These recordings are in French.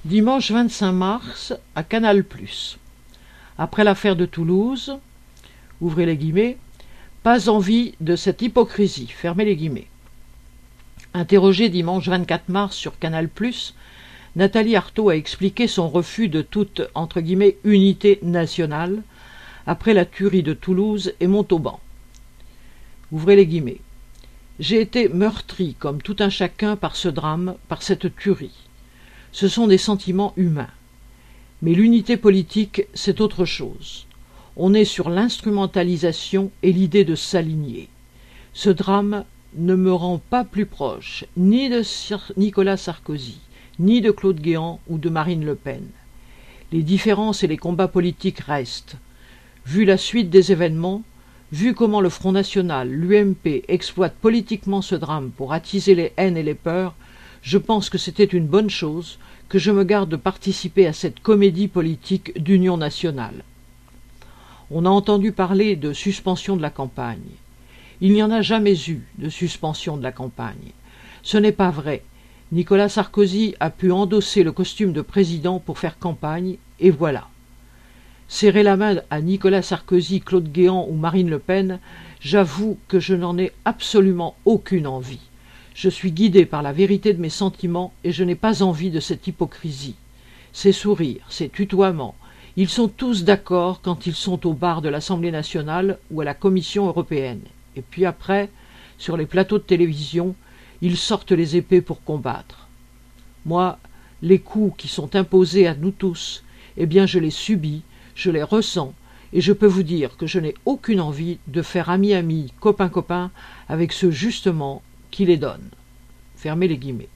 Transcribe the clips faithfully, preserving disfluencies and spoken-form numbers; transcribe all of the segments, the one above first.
Dimanche vingt-cinq mars, à Canal plus. Après l'affaire de Toulouse, ouvrez les guillemets, pas envie de cette hypocrisie, fermez les guillemets. Interrogée dimanche vingt-quatre mars sur Canal plus, Nathalie Arthaud a expliqué son refus de toute entre guillemets, unité nationale après la tuerie de Toulouse et Montauban. Ouvrez les guillemets. J'ai été meurtrie comme tout un chacun par ce drame, par cette tuerie. Ce sont des sentiments humains. Mais l'unité politique, c'est autre chose. On est sur l'instrumentalisation et l'idée de s'aligner. Ce drame ne me rend pas plus proche ni de Nicolas Sarkozy, ni de Claude Guéant ou de Marine Le Pen. Les différences et les combats politiques restent. Vu la suite des événements, vu comment le Front National, l'U M P, exploitent politiquement ce drame pour attiser les haines et les peurs, je pense que c'était une bonne chose que je me garde de participer à cette comédie politique d'union nationale. On a entendu parler de suspension de la campagne. Il n'y en a jamais eu de suspension de la campagne. Ce n'est pas vrai. Nicolas Sarkozy a pu endosser le costume de président pour faire campagne, et voilà. Serrer la main à Nicolas Sarkozy, Claude Guéant ou Marine Le Pen, j'avoue que je n'en ai absolument aucune envie. Je suis guidé par la vérité de mes sentiments et je n'ai pas envie de cette hypocrisie. Ces sourires, ces tutoiements, ils sont tous d'accord quand ils sont au bar de l'Assemblée nationale ou à la Commission européenne. Et puis après, sur les plateaux de télévision, ils sortent les épées pour combattre. Moi, les coups qui sont imposés à nous tous, eh bien je les subis, je les ressens, et je peux vous dire que je n'ai aucune envie de faire ami-ami, copain-copain avec ceux justement qui les donnent. Fermez les guillemets.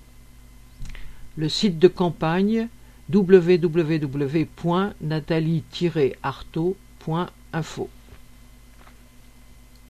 Le site de campagne w w w point nathalie tiret arthaud point info